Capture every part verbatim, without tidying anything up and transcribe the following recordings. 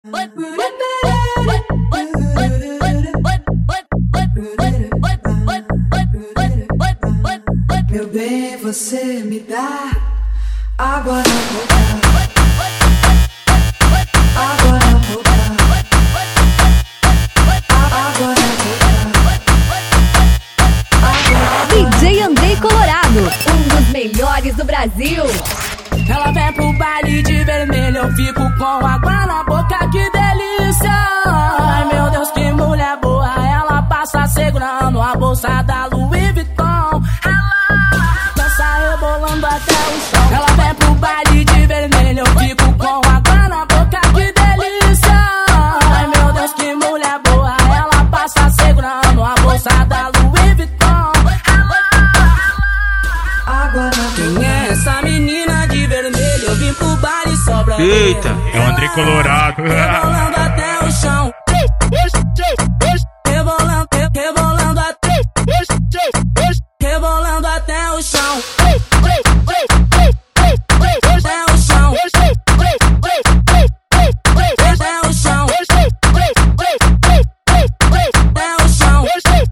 Meu bem, você me dá água na boca, água na boca, água na boca. D J Andrei Colorado, um dos melhores do Brasil. Ela vem pro baile de vermelho, eu fico com água na boca, que delícia. Ai meu Deus, que mulher boa. Ela passa segurando a bolsa da Louis Vuitton. Ela dança rebolando até o chão. Ela vem pro baile de vermelho, eu fico com água na boca, que delícia. Ai meu Deus, que mulher boa. Ela passa segurando a bolsa da Louis Vuitton. Água na boca. Quem é essa menina de vermelho? Eu vim pro baile só pra ver. Eita, é o Andrei Colorado. Rebolando até o chão. Rebolando, rebolando até, rebolando até o chão. Até o chão. Até o chão. Até o chão.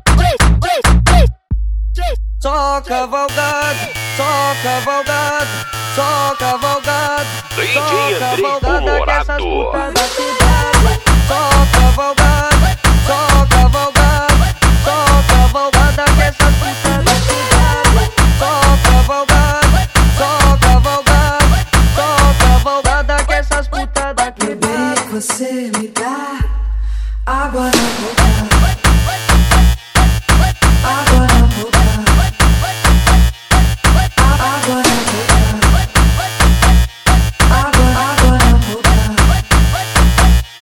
Só cavalgado, só cavalgado, só cavalgado, só cavalgada que essas putas da cidade. Só cavalgado, só cavalgado, só cavalgada que essas putas da cidade. Só cavalgado, só cavalgado, só cavalgada que essas putas da cidade. Bebê, você me dá água na boca, água na boca, água na boca.